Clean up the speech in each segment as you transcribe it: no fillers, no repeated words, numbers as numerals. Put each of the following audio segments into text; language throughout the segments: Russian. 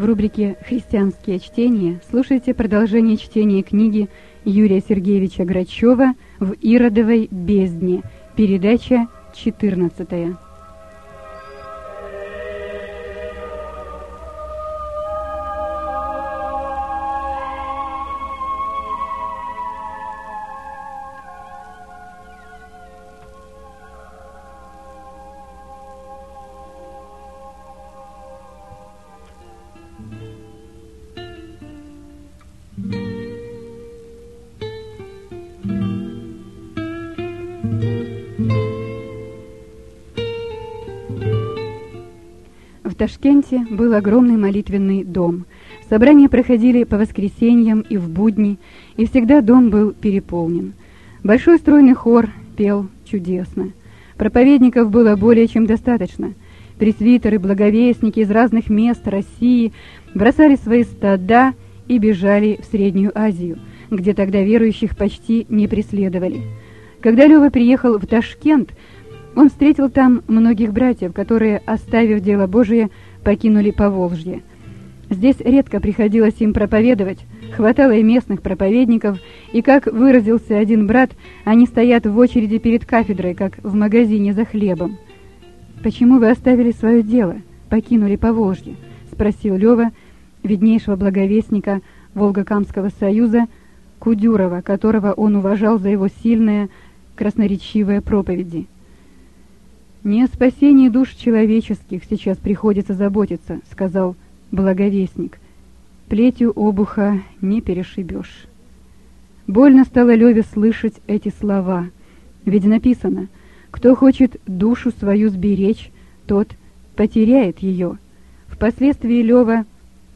В рубрике «Христианские чтения» слушайте продолжение чтения книги Юрия Сергеевича Грачева «В Иродовой бездне», передача 14. В Ташкенте был огромный молитвенный дом. Собрания проходили по воскресеньям и в будни, и всегда дом был переполнен. Большой стройный хор пел чудесно. Проповедников было более чем достаточно. Пресвитеры, благовестники из разных мест России бросали свои стада и бежали в Среднюю Азию, где тогда верующих почти не преследовали. Когда Лёва приехал в Ташкент, он встретил там многих братьев, которые, оставив дело Божие, покинули Поволжье. Здесь редко приходилось им проповедовать, хватало и местных проповедников, и, как выразился один брат, они стоят в очереди перед кафедрой, как в магазине за хлебом. «Почему вы оставили свое дело, покинули Поволжье?» — спросил Лёва виднейшего благовестника Волгокамского союза Кудюрова, которого он уважал за его сильные, красноречивые проповеди. «Не о спасении душ человеческих сейчас приходится заботиться», — сказал благовестник. «Плетью обуха не перешибешь». Больно стало Леве слышать эти слова, ведь написано: «Кто хочет душу свою сберечь, тот потеряет ее». Впоследствии Лева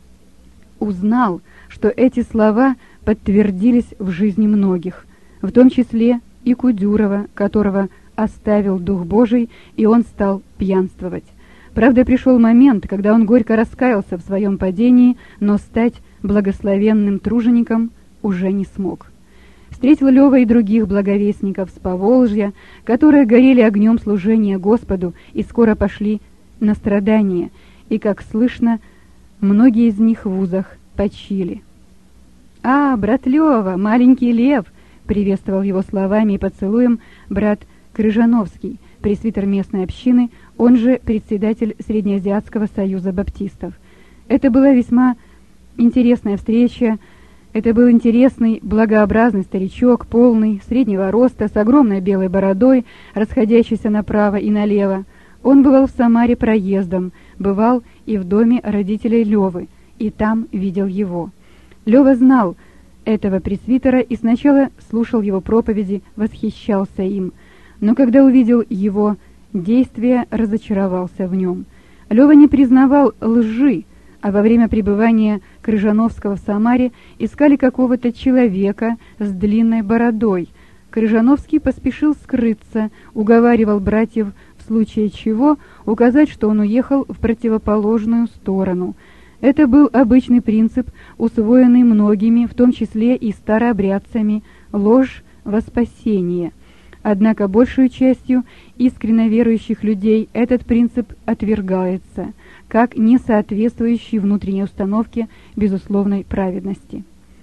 узнал, что эти слова подтвердились в жизни многих, в том числе и Кудюрова, которого оставил Дух Божий, и он стал пьянствовать. Правда, пришел момент, когда он горько раскаялся в своем падении, но стать благословенным тружеником уже не смог. Встретил Лёва и других благовестников с Поволжья, которые горели огнем служения Господу и скоро пошли на страдания, и, как слышно, многие из них в вузах почили. «А, брат Лёва, маленький лев!» — приветствовал его словами и поцелуем брат Крыжановский, пресвитер местной общины, он же председатель Среднеазиатского союза баптистов. Это была весьма интересная встреча. Это был интересный, благообразный старичок, полный, среднего роста, с огромной белой бородой, расходящейся направо и налево. Он бывал в Самаре проездом, бывал и в доме родителей Левы, и там видел его. Лева знал этого пресвитера и сначала слушал его проповеди, восхищался им. Но когда увидел его действия, разочаровался в нем. Лёва не признавал лжи, а во время пребывания Крыжановского в Самаре искали какого-то человека с длинной бородой. Крыжановский поспешил скрыться, уговаривал братьев в случае чего указать, что он уехал в противоположную сторону. Это был обычный принцип, усвоенный многими, в том числе и старообрядцами, ложь во спасение. Однако большую частью искренне верующих людей этот принцип отвергается, как не соответствующий внутренней установке безусловной праведности.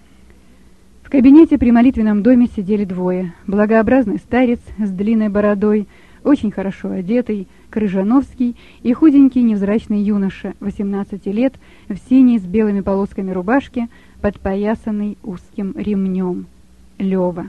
В кабинете при молитвенном доме сидели двое: благообразный старец с длинной бородой, очень хорошо одетый, Крыжановский, и худенький невзрачный юноша, 18 лет, в синей с белыми полосками рубашке, подпоясанный узким ремнем, Лёва.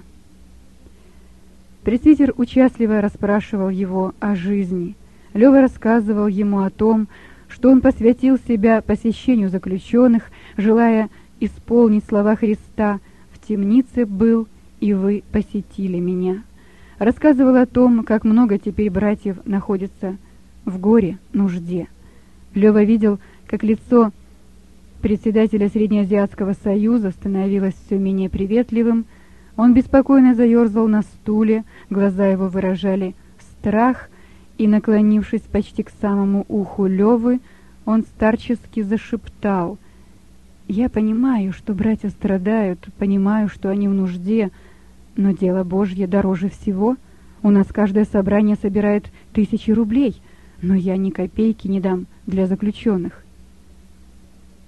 Пресвитер участливо расспрашивал его о жизни. Лёва рассказывал ему о том, что он посвятил себя посещению заключенных, желая исполнить слова Христа: «В темнице был, и вы посетили меня». Рассказывал о том, как много теперь братьев находится в горе, нужде. Лёва видел, как лицо председателя Среднеазиатского союза становилось все менее приветливым. Он беспокойно заерзал на стуле, глаза его выражали страх, и, наклонившись почти к самому уху Лёвы, он старчески зашептал: «Я понимаю, что братья страдают, понимаю, что они в нужде, но дело Божье дороже всего. У нас каждое собрание собирает 1000 рублей, но я ни копейки не дам для заключенных».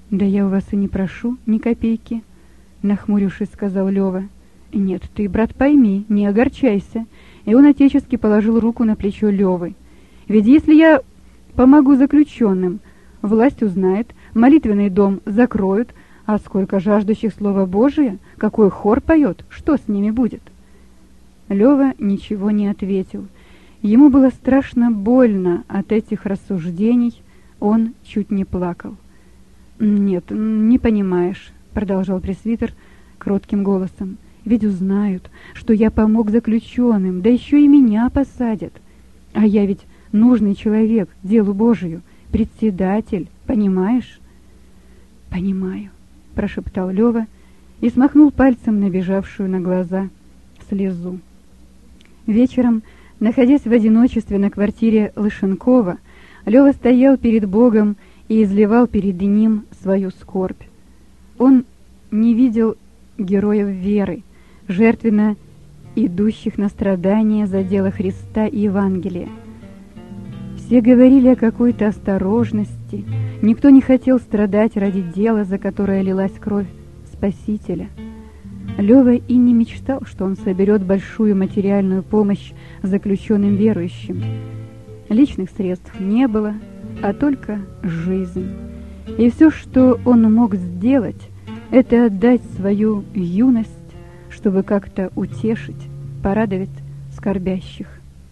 «Да я у вас и не прошу ни копейки», — нахмурившись, сказал Лёва. «Нет, ты, брат, пойми, не огорчайся». И он отечески положил руку на плечо Лёвы. «Ведь если я помогу заключенным, власть узнает, молитвенный дом закроют, а сколько жаждущих Слова Божия, какой хор поет, что с ними будет?» Лёва ничего не ответил. Ему было страшно больно от этих рассуждений, он чуть не плакал. «Нет, не понимаешь», — продолжал пресвитер кротким голосом. «Ведь узнают, что я помог заключенным, да еще и меня посадят. А я ведь нужный человек, делу Божию, председатель, понимаешь?» «Понимаю», — прошептал Лёва и смахнул пальцем набежавшую на глаза слезу. Вечером, находясь в одиночестве на квартире Лышенкова, Лёва стоял перед Богом и изливал перед ним свою скорбь. Он не видел героев веры, жертвенно идущих на страдания за дело Христа и Евангелия. Все говорили о какой-то осторожности, никто не хотел страдать ради дела, за которое лилась кровь Спасителя. Лёва и не мечтал, что он соберет большую материальную помощь заключенным верующим. Личных средств не было, а только жизнь. И все, что он мог сделать, это отдать свою юность, чтобы как-то утешить, порадовать скорбящих.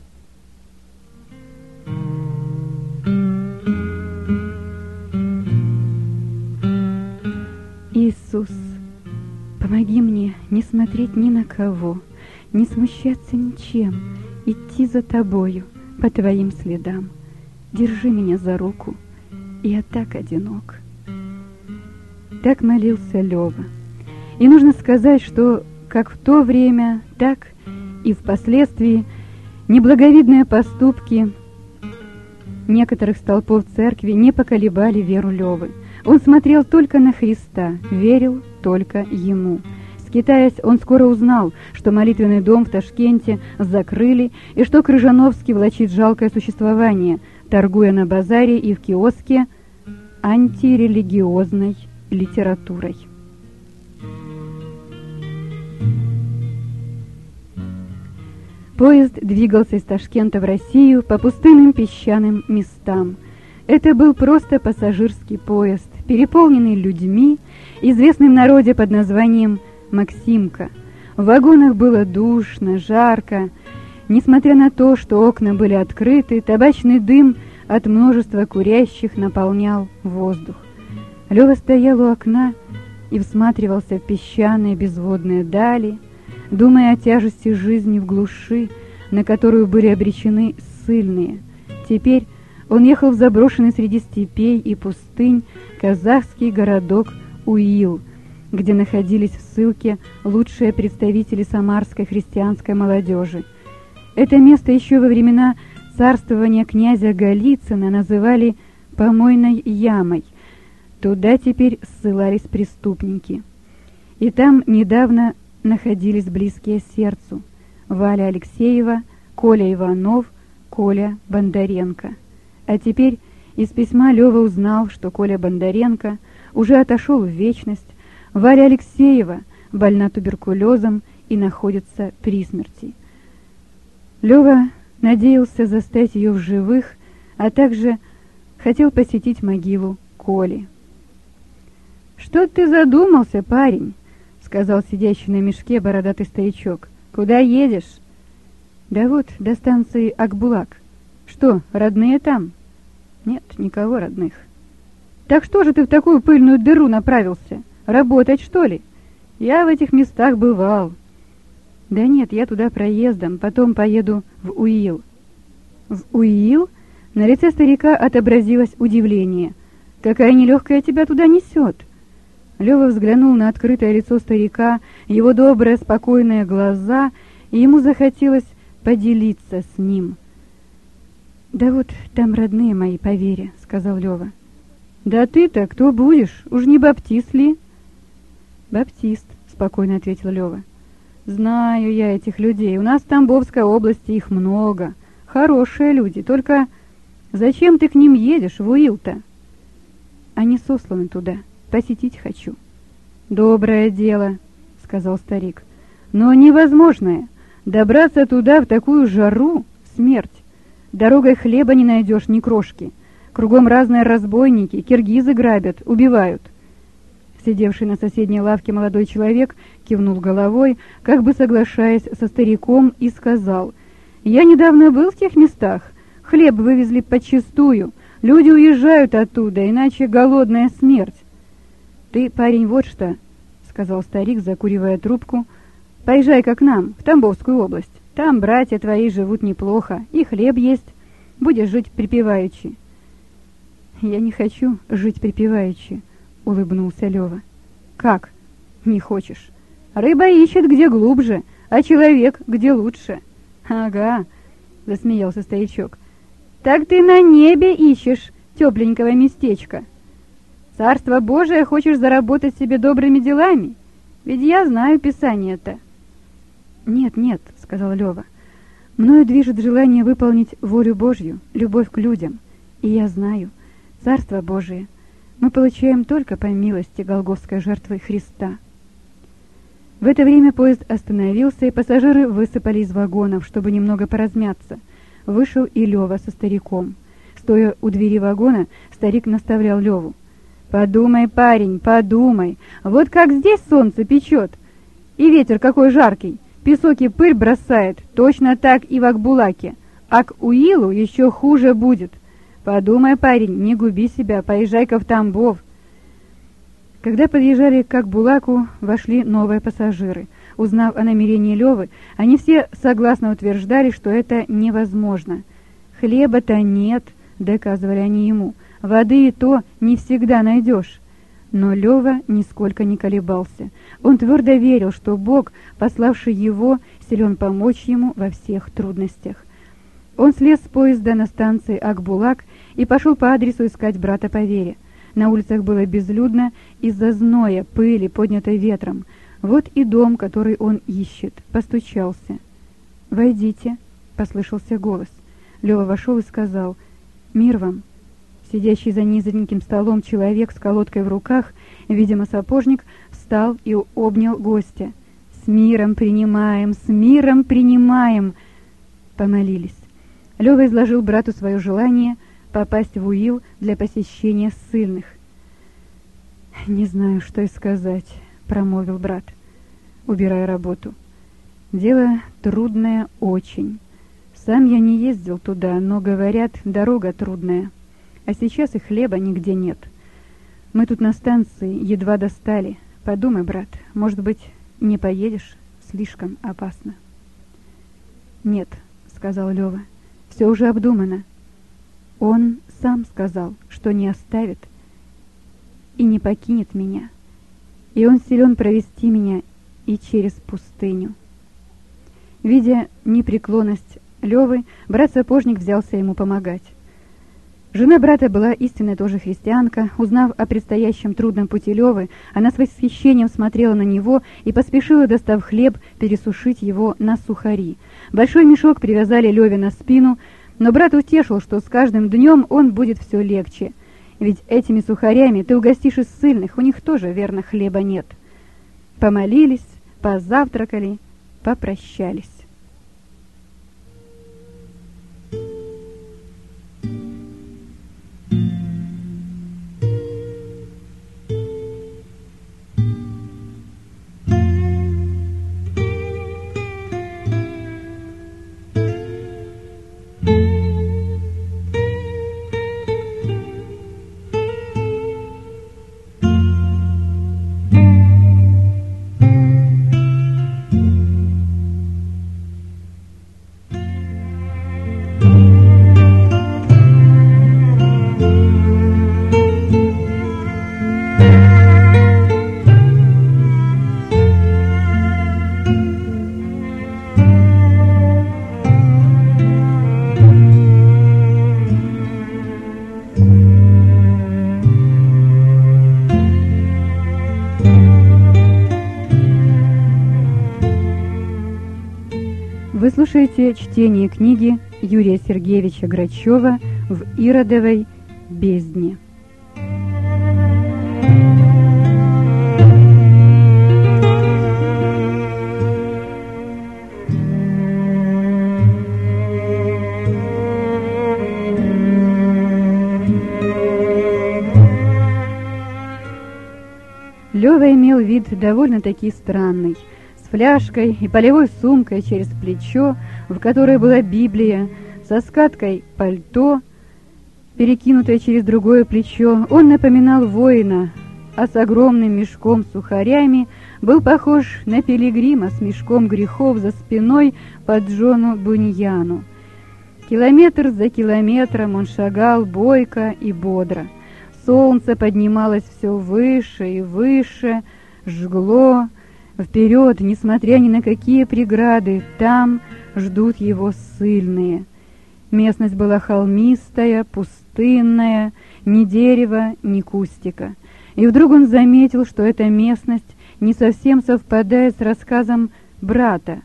Иисус, помоги мне не смотреть ни на кого, не смущаться ничем, идти за Тобою по Твоим следам. Держи меня за руку, я так одинок. Так молился Лёва. И нужно сказать, что как в то время, так и впоследствии неблаговидные поступки некоторых столпов церкви не поколебали веру Лёвы. Он смотрел только на Христа, верил только Ему. Скитаясь, он скоро узнал, что молитвенный дом в Ташкенте закрыли и что Крыжановский влачит жалкое существование, торгуя на базаре и в киоске антирелигиозной литературой. Поезд двигался из Ташкента в Россию по пустынным песчаным местам. Это был просто пассажирский поезд, переполненный людьми, известный в народе под названием «Максимка». В вагонах было душно, жарко. Несмотря на то, что окна были открыты, табачный дым от множества курящих наполнял воздух. Лёва стоял у окна и всматривался в песчаные безводные дали, думая о тяжести жизни в глуши, на которую были обречены ссыльные. Теперь он ехал в заброшенный среди степей и пустынь казахский городок Уил, где находились в ссылке лучшие представители самарской христианской молодежи. Это место еще во времена царствования князя Голицына называли «помойной ямой». Туда теперь ссылались преступники. И там недавно находились близкие сердцу Валя Алексеева, Коля Иванов, Коля Бондаренко. А теперь из письма Лёва узнал, что Коля Бондаренко уже отошел в вечность, Валя Алексеева больна туберкулезом и находится при смерти. Лёва надеялся застать ее в живых, а также хотел посетить могилу Коли. «Что ты задумался, парень?» — сказал сидящий на мешке бородатый старичок. «Куда едешь?» «Да вот, до станции Акбулак». «Что, родные там?» «Нет, никого родных». «Так что же ты в такую пыльную дыру направился? Работать, что ли?» «Я в этих местах бывал». «Да нет, я туда проездом, потом поеду в Уил». «В Уил?» На лице старика отобразилось удивление. «Какая нелегкая тебя туда несет?» Лёва взглянул на открытое лицо старика, его добрые, спокойные глаза, и ему захотелось поделиться с ним. «Да вот там родные мои, по вере», — сказал Лёва. «Да ты-то кто будешь? Уж не баптист ли?» «Баптист», — спокойно ответил Лёва. «Знаю я этих людей. У нас в Тамбовской области их много. Хорошие люди. Только зачем ты к ним едешь в Уил-то?» «Они сосланы туда», посетить хочу». «Доброе дело», — сказал старик, — «но невозможное. Добраться туда в такую жару — смерть. Дорогой хлеба не найдешь ни крошки. Кругом разные разбойники, киргизы грабят, убивают». Сидевший на соседней лавке молодой человек кивнул головой, как бы соглашаясь со стариком, и сказал: «Я недавно был в тех местах. Хлеб вывезли подчистую. Люди уезжают оттуда, иначе голодная смерть». «Ты, парень, вот что», — сказал старик, закуривая трубку, — «поезжай-ка к нам, в Тамбовскую область. Там братья твои живут неплохо, и хлеб есть. Будешь жить припеваючи». «Я не хочу жить припеваючи», — улыбнулся Лёва. «Как? Не хочешь? Рыба ищет где глубже, а человек где лучше». «Ага», — засмеялся старичок. «Так ты на небе ищешь тепленького местечка. Царство Божие хочешь заработать себе добрыми делами? Ведь я знаю Писание-то». «Нет, нет», — сказал Лёва. «Мною движет желание выполнить волю Божью, любовь к людям. И я знаю, Царство Божие мы получаем только по милости голгофской жертвы Христа». В это время поезд остановился, и пассажиры высыпали из вагонов, чтобы немного поразмяться. Вышел и Лёва со стариком. Стоя у двери вагона, старик наставлял Лёву: «Подумай, парень, подумай. Вот как здесь солнце печет, и ветер какой жаркий, песок и пыль бросает, точно так и в Акбулаке. А к Уилу еще хуже будет. Подумай, парень, не губи себя, поезжай-ка в Тамбов». Когда подъезжали к Акбулаку, вошли новые пассажиры. Узнав о намерении Лёвы, они все согласно утверждали, что это невозможно. «Хлеба-то нет», — доказывали они ему, — «воды и то не всегда найдешь». Но Лёва нисколько не колебался. Он твердо верил, что Бог, пославший его, силен помочь ему во всех трудностях. Он слез с поезда на станции Акбулак и пошел по адресу искать брата по вере. На улицах было безлюдно из-за зноя, пыли, поднятой ветром. Вот и дом, который он ищет. Постучался. «Войдите», — послышался голос. Лёва вошел и сказал: «Мир вам». Сидящий за низеньким столом человек с колодкой в руках, видимо, сапожник, встал и обнял гостя. «С миром принимаем, с миром принимаем!» Помолились. Лёва изложил брату свое желание попасть в Уил для посещения ссыльных. «Не знаю, что и сказать», — промолвил брат, убирая работу. «Дело трудное очень. Сам я не ездил туда, но, говорят, дорога трудная. А сейчас и хлеба нигде нет. Мы тут на станции едва достали. Подумай, брат, может быть, не поедешь? Слишком опасно». «Нет», — сказал Лёва, — «все уже обдумано. Он сам сказал, что не оставит и не покинет меня, и он силен провести меня и через пустыню». Видя непреклонность Лёвы, брат-сапожник взялся ему помогать. Жена брата была истинная тоже христианка. Узнав о предстоящем трудном пути Лёвы, она с восхищением смотрела на него и поспешила, достав хлеб, пересушить его на сухари. Большой мешок привязали Лёве на спину, но брат утешил, что с каждым днем он будет все легче. Ведь этими сухарями ты угостишь и ссыльных, у них тоже, верно, хлеба нет. Помолились, позавтракали, попрощались. Вы слушаете чтение книги Юрия Сергеевича Грачева «В Иродовой бездне». Лёва имел вид довольно-таки странный, с фляжкой и полевой сумкой через плечо, в которой была Библия, со скаткой пальто, перекинутое через другое плечо. Он напоминал воина, а с огромным мешком с сухарями был похож на пилигрима с мешком грехов за спиной по Джону Буньяну. Километр за километром он шагал бойко и бодро. Солнце поднималось все выше и выше, жгло вперед, несмотря ни на какие преграды, там ждут его ссыльные. Местность была холмистая, пустынная, ни дерева, ни кустика. И вдруг он заметил, что эта местность не совсем совпадает с рассказом брата.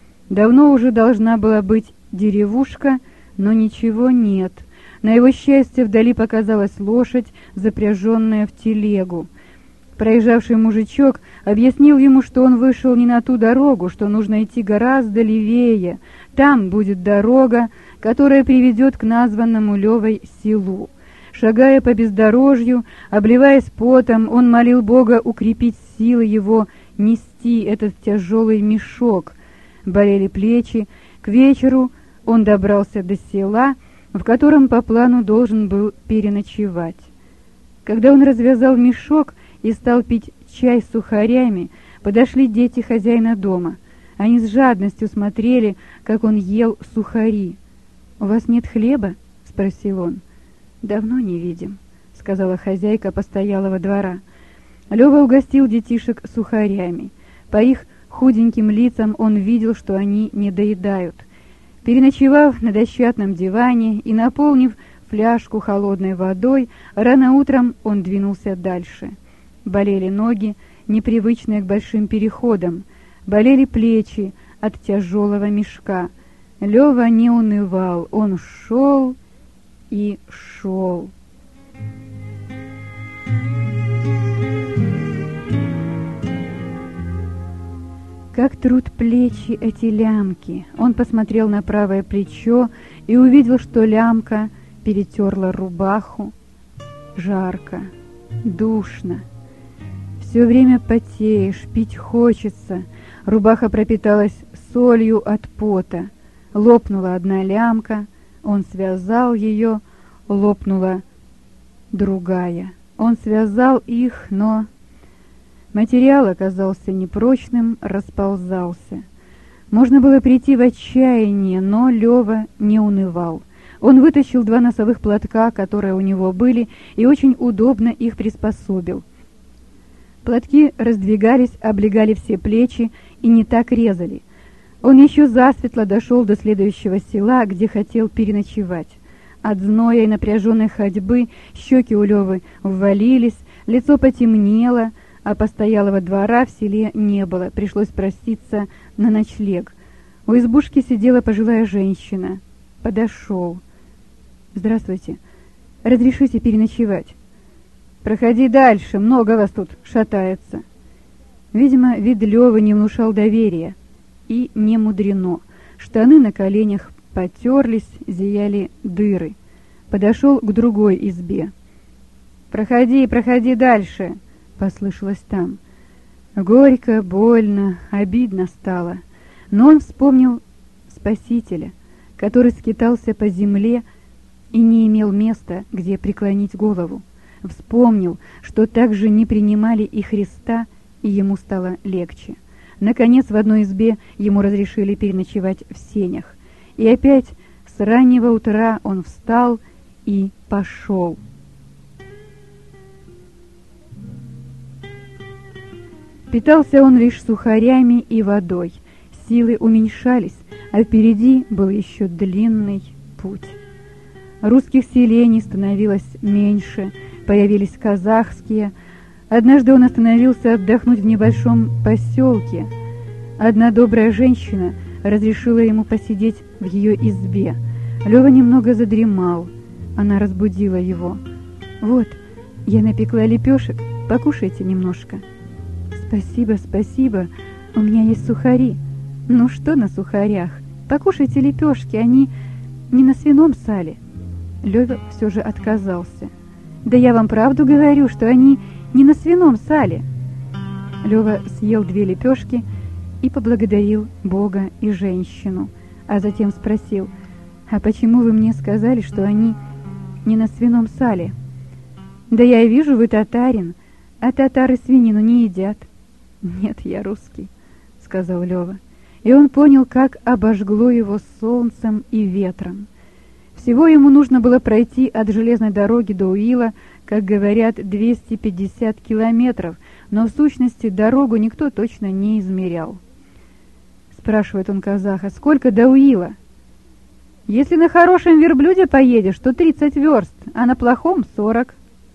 Давно уже должна была быть деревушка, но ничего нет. На его счастье вдали показалась лошадь, запряженная в телегу. Проезжавший мужичок объяснил ему, что он вышел не на ту дорогу, что нужно идти гораздо левее. Там будет дорога, которая приведет к названному Левой селу. Шагая по бездорожью, обливаясь потом, он молил Бога укрепить силы его нести этот тяжелый мешок. Болели плечи. К вечеру он добрался до села, в котором по плану должен был переночевать. Когда он развязал мешок и стал пить чай с сухарями, подошли дети хозяина дома. Они с жадностью смотрели, как он ел сухари. «У вас нет хлеба?» — спросил он. «Давно не видим», — сказала хозяйка постоялого двора. Лёва угостил детишек сухарями. По их худеньким лицам он видел, что они не доедают. Переночевав на дощатом диване и наполнив фляжку холодной водой, рано утром он двинулся дальше. Болели ноги, непривычные к большим переходам, болели плечи от тяжелого мешка. Лёва не унывал, он шел и шел. Как трут плечи эти лямки. Он посмотрел на правое плечо и увидел, что лямка перетерла рубаху. Жарко, душно. Все время потеешь, пить хочется. Рубаха пропиталась солью от пота. Лопнула одна лямка, он связал ее, лопнула другая. Он связал их, но материал оказался непрочным, расползался. Можно было прийти в отчаяние, но Лёва не унывал. Он вытащил 2 носовых платка, которые у него были, и очень удобно их приспособил. Платки раздвигались, облегали все плечи и не так резали. Он еще засветло дошел до следующего села, где хотел переночевать. От зноя и напряженной ходьбы щеки у Лёвы ввалились, лицо потемнело, а постоялого двора в селе не было, пришлось проситься на ночлег. У избушки сидела пожилая женщина. Подошел. «Здравствуйте. Разрешите переночевать?» «Проходи дальше, много вас тут шатается». Видимо, вид Лёвы не внушал доверия. И не мудрено. Штаны на коленях потерлись, зияли дыры. Подошел к другой избе. «Проходи, проходи дальше», — послышалось там. Горько, больно, обидно стало. Но он вспомнил Спасителя, который скитался по земле и не имел места, где преклонить голову. Вспомнил, что также не принимали и Христа, и ему стало легче. Наконец, в одной избе ему разрешили переночевать в сенях. И опять с раннего утра он встал и пошел. Питался он лишь сухарями и водой. Силы уменьшались, а впереди был еще длинный путь. Русских селений становилось меньше, появились казахские. Однажды он остановился отдохнуть в небольшом поселке. Одна добрая женщина разрешила ему посидеть в ее избе. Лёва немного задремал. Она разбудила его. «Вот, я напекла лепешек, покушайте немножко». «Спасибо, спасибо, у меня есть сухари». «Ну что на сухарях? Покушайте лепешки, они не на свином сале». Лёва все же отказался. «Да я вам правду говорю, что они не на свином сале». Лёва съел 2 лепешки и поблагодарил Бога и женщину, а затем спросил: «А почему вы мне сказали, что они не на свином сале?» «Да я и вижу, вы татарин, а татары свинину не едят». «Нет, я русский», — сказал Лёва. И он понял, как обожгло его солнцем и ветром. Всего ему нужно было пройти от железной дороги до Уила, как говорят, 250 километров, но в сущности дорогу никто точно не измерял. Спрашивает он казаха: «Сколько до Уила?» «Если на хорошем верблюде поедешь, то 30 верст, а на плохом 40.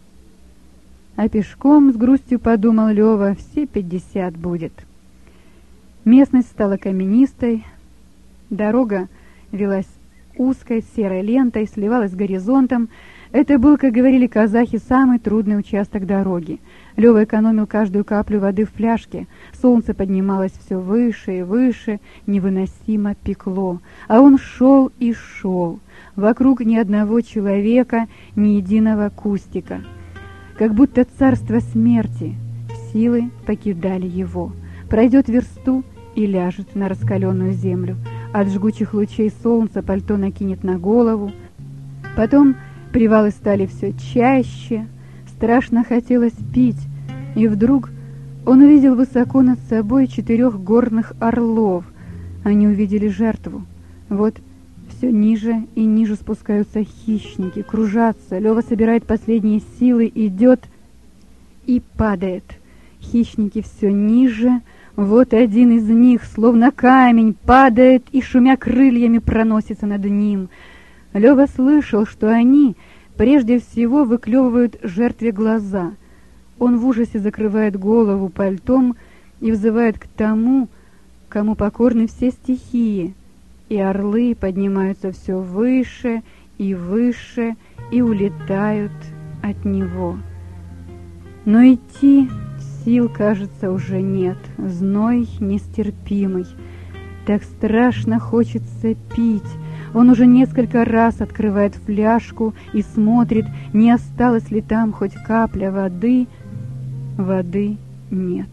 А пешком, с грустью подумал Лёва, все 50 будет. Местность стала каменистой, дорога велась узкой серой лентой, сливалась с горизонтом. Это был, как говорили казахи, самый трудный участок дороги. Лёва экономил каждую каплю воды в фляжке. Солнце поднималось все выше и выше, невыносимо пекло. А он шел и шел. Вокруг ни одного человека, ни единого кустика. Как будто царство смерти, силы покидали его. Пройдет версту и ляжет на раскаленную землю. От жгучих лучей солнца пальто накинет на голову. Потом привалы стали все чаще, страшно хотелось пить, и вдруг он увидел высоко над собой 4 горных орлов. Они увидели жертву. Вот все ниже и ниже спускаются хищники, кружатся. Лёва собирает последние силы, идет и падает. Хищники все ниже. Вот один из них, словно камень, падает и, шумя крыльями, проносится над ним. Лёва слышал, что они прежде всего выклевывают жертве глаза. Он в ужасе закрывает голову пальтом и взывает к тому, кому покорны все стихии. И орлы поднимаются все выше и выше и улетают от него. Но идти сил, кажется, уже нет. Зной нестерпимый. Так страшно хочется пить. Он уже несколько раз открывает фляжку и смотрит, не осталось ли там хоть капля воды. Воды нет.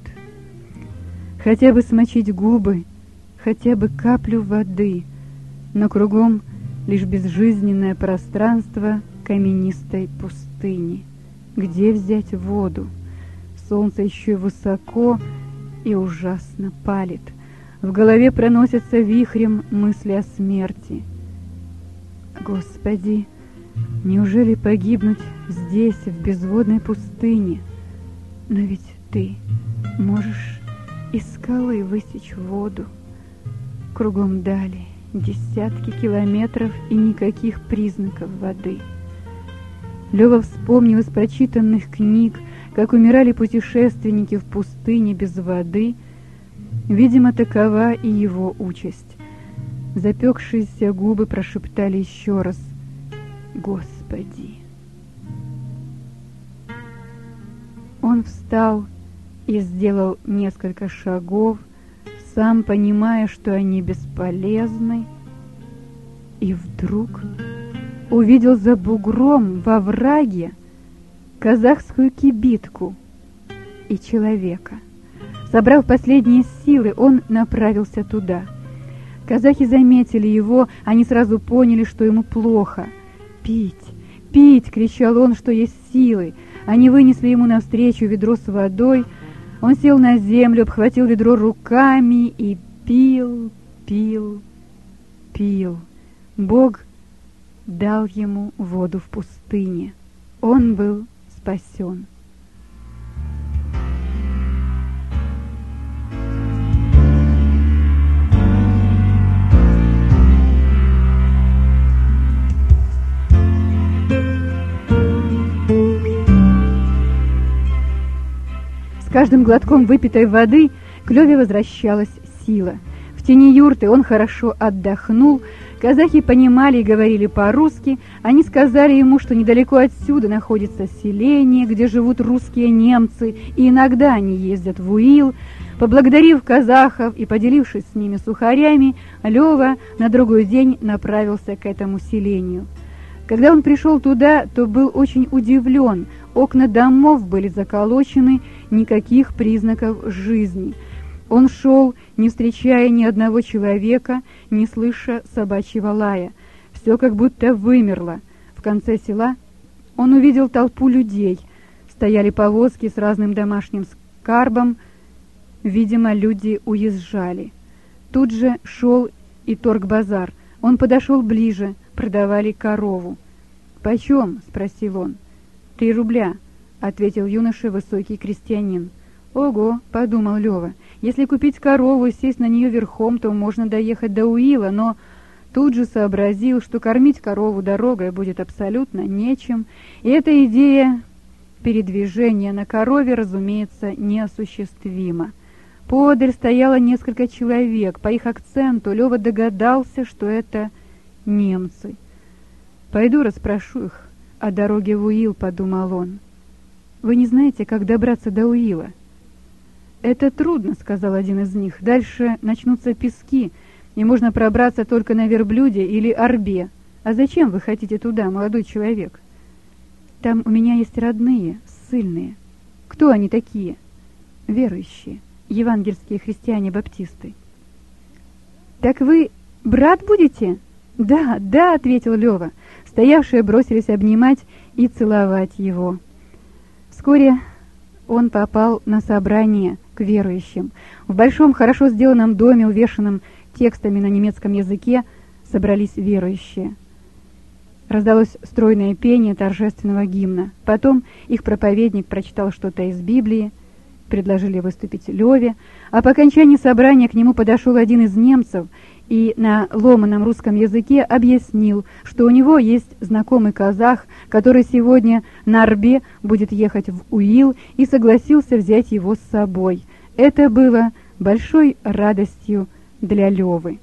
Хотя бы смочить губы, хотя бы каплю воды, но кругом лишь безжизненное пространство каменистой пустыни. Где взять воду? Солнце еще высоко и ужасно палит. В голове проносятся вихрем мысли о смерти. Господи, неужели погибнуть здесь, в безводной пустыне? Но ведь ты можешь из скалы высечь воду. Кругом дали десятки километров и никаких признаков воды. Лёва вспомнил из прочитанных книг, как умирали путешественники в пустыне без воды. Видимо, такова и его участь. Запекшиеся губы прошептали еще раз: «Господи!» Он встал и сделал несколько шагов, сам понимая, что они бесполезны, и вдруг увидел за бугром во враге казахскую кибитку и человека. Собрав последние силы, он направился туда. Казахи заметили его, они сразу поняли, что ему плохо. «Пить! Пить!» — кричал он, что есть силы. Они вынесли ему навстречу ведро с водой. Он сел на землю, обхватил ведро руками и пил, пил, пил. Бог дал ему воду в пустыне. Он был спасен. С каждым глотком выпитой воды к Лёве возвращалась сила. В тени юрты он хорошо отдохнул. Казахи понимали и говорили по-русски. Они сказали ему, что недалеко отсюда находится селение, где живут русские немцы, и иногда они ездят в Уил. Поблагодарив казахов и поделившись с ними сухарями, Лёва на другой день направился к этому селению. Когда он пришел туда, то был очень удивлен. окна домов были заколочены, никаких признаков жизни. Он шел, не встречая ни одного человека, не слыша собачьего лая. Все как будто вымерло. В конце села он увидел толпу людей. Стояли повозки с разным домашним скарбом. Видимо, люди уезжали. Тут же шел и торг-базар. Он подошел ближе, продавали корову. «Почем?» — спросил он. 3 рубля, — ответил юноша, высокий крестьянин. «Ого!» — подумал Лева. «Если купить корову и сесть на нее верхом, то можно доехать до Уила», но тут же сообразил, что кормить корову дорогой будет абсолютно нечем, и эта идея передвижения на корове, разумеется, неосуществима. Поодаль стояло несколько человек. По их акценту Лева догадался, что это немцы. «Пойду расспрошу их о дороге в Уил», — подумал он. «Вы не знаете, как добраться до Уила?» «Это трудно», — сказал один из них. «Дальше начнутся пески, и можно пробраться только на верблюде или орбе. А зачем вы хотите туда, молодой человек?» «Там у меня есть родные, ссыльные». «Кто они такие?» «Верующие, евангельские христиане-баптисты». «Так вы брат будете?» «Да, да», — ответил Лева. Стоявшие бросились обнимать и целовать его. Вскоре он попал на собрание к верующим. В большом, хорошо сделанном доме, увешанном текстами на немецком языке, собрались верующие. Раздалось стройное пение торжественного гимна. Потом их проповедник прочитал что-то из Библии, предложили выступить Леве, а по окончании собрания к нему подошел один из немцев и на ломаном русском языке объяснил, что у него есть знакомый казах, который сегодня на орбе будет ехать в Уил, и согласился взять его с собой. Это было большой радостью для Левы.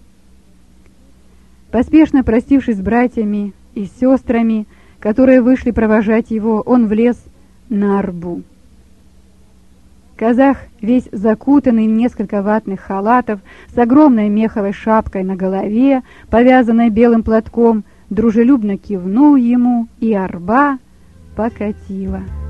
Поспешно простившись с братьями и сестрами, которые вышли провожать его, он влез на орбу. Казах, весь закутанный в несколько ватных халатов, с огромной меховой шапкой на голове, повязанной белым платком, дружелюбно кивнул ему, и орба покатила.